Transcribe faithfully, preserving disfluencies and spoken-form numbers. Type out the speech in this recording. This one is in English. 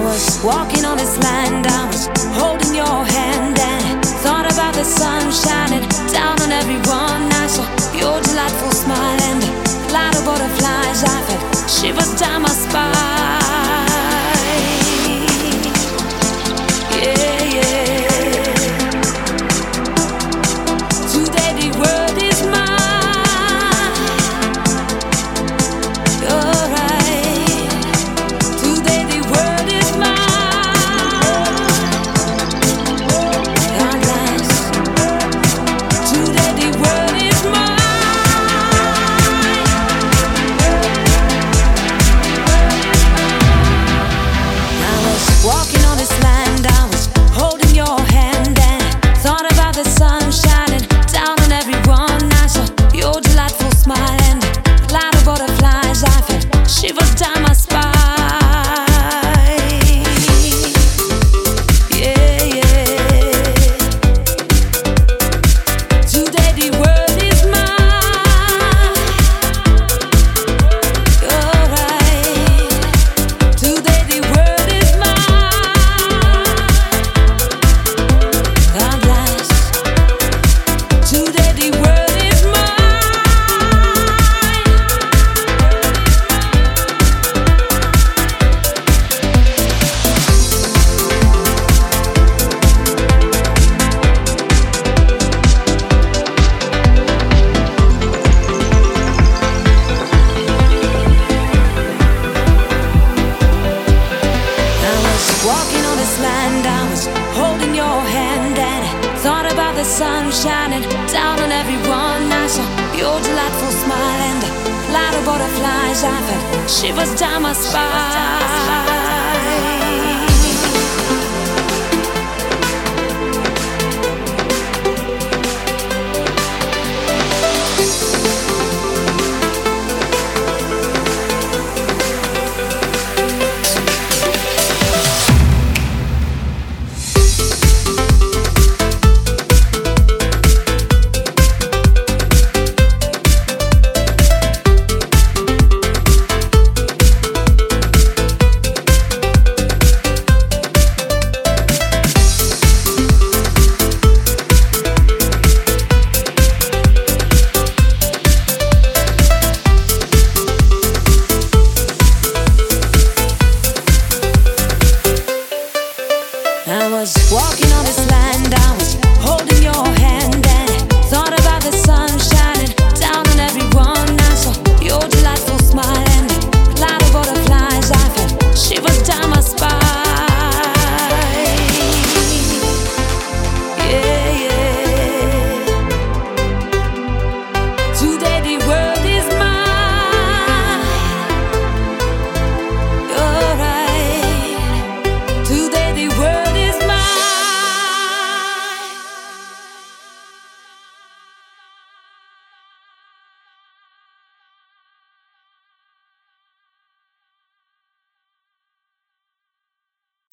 was walking on this land, I was holding your hand and thought about the sun shining down on everyone. I saw your delightful smile and a lot of butterflies. I felt shivers down my spine. Yeah, yeah. Today the world is mine. You're right. Today the world is mine. God bless. Today the world is mine. I was walking on this land, I was holding your hand and thought about the sun shining down on everyone. I saw your delightful smile and a cloud of butterflies. I felt shivers down my spine. Yeah, yeah. Today the world is mine. You're right. Today the world is mine. God bless. Today the world is mine. I was walking on this land, I was holding your hand and thought about the sun shining down on everyone. I saw your delightful smile and a cloud of butterflies. I felt shivers down my spine. I was walking